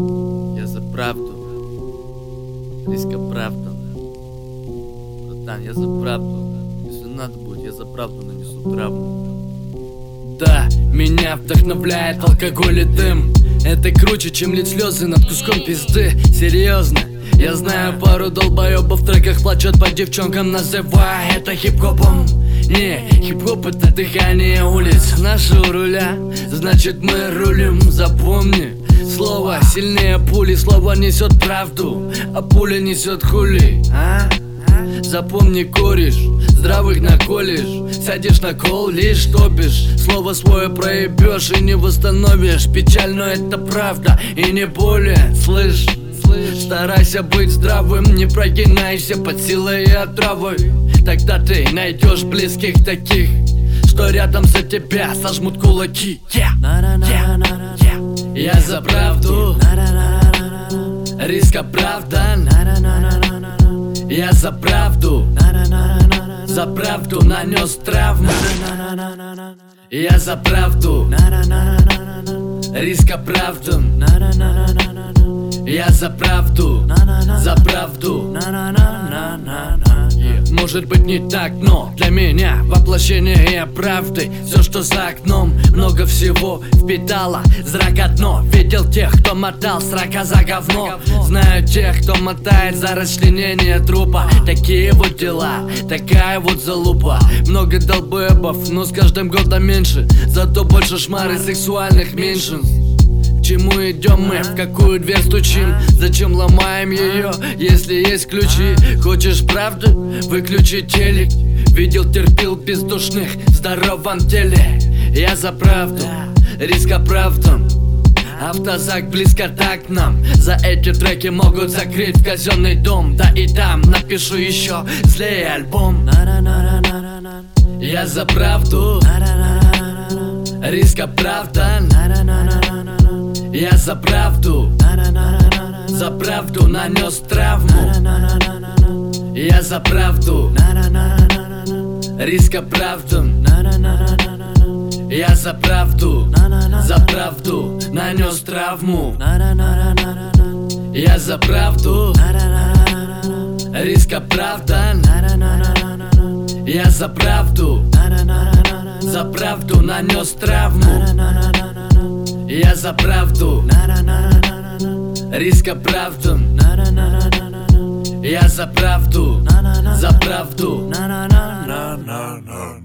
Я за правду. Риска правда. Братан, я за правду. Если надо будет, я за правду нанесу травму. Да, меня вдохновляет алкоголь и дым. Это круче, чем лить слезы над куском пизды. Серьезно, я знаю пару долбоебов в треках плачут по девчонкам, называя это хип-хопом. Не, хип-хоп это дыхание улиц. Наши у руля, значит мы рулим. Запомни, слово сильнее пули. Слово несет правду, а пуля несет хули. Запомни, кореш, здравых наколешь. Сядешь на кол, лишь топишь. Слово свое проебешь и не восстановишь. Печаль, но это правда и не более. Слышь, старайся быть здравым, не прогинайся под силой и отравой. Тогда ты найдешь близких таких, что рядом за тебя сожмут кулаки. Я за правду, риск оправдан. Я за правду нанес травму. Я за правду, риск оправдан. Я за правду. Может быть не так, но для меня воплощение правды. Все, что за окном, много всего впитало. Зрак одно, видел тех, кто мотал срака за говно. Знаю тех, кто мотает за расчленение трупа. Такие вот дела, такая вот залупа. Много долбоебов, но с каждым годом меньше. Зато больше шмары сексуальных меньшинств. К чему идем мы, в какую дверь стучим? Зачем ломаем ее, если есть ключи? Хочешь правду? Выключи телек. Видел, терпел бездушных в здоровом теле. Я за правду, риск оправдан. Автозак близко так к нам. За эти треки могут закрыть в казенный дом. Да и там напишу еще злее альбом. Я за правду, риск оправдан. Я за правду нанес травму. Я за правду, риск оправдан. Я за правду нанес травму. Я за правду, риск оправдан. Я за правду нанес травму. Я за правду, риск оправдан. Я за правду